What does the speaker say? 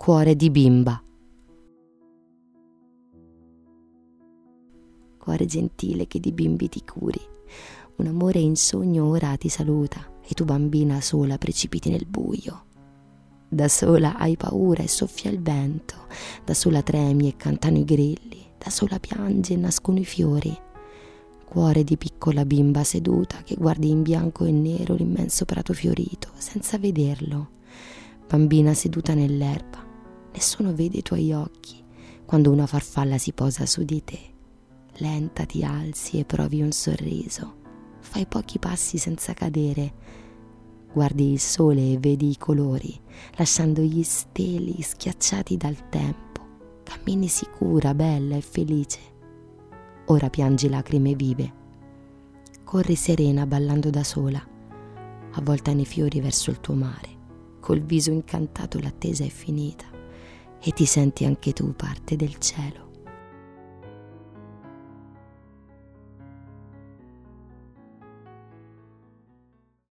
Cuore di bimba. Cuore gentile che di bimbi ti curi, un amore in sogno ora ti saluta e tu bambina sola precipiti nel buio. Da sola hai paura e soffia il vento, da sola tremi e cantano i grilli, da sola piangi e nascono i fiori. Cuore di piccola bimba seduta che guardi in bianco e nero l'immenso prato fiorito senza vederlo. Bambina seduta nell'erba, nessuno vede i tuoi occhi quando una farfalla si posa su di te. Lenta ti alzi e provi un sorriso, fai pochi passi senza cadere, guardi il sole e vedi i colori, lasciando gli steli schiacciati dal tempo, cammini sicura, bella e felice. Ora piangi lacrime vive, corri serena ballando da sola, avvolta nei fiori verso il tuo mare, col viso incantato l'attesa è finita e ti senti anche tu parte del cielo.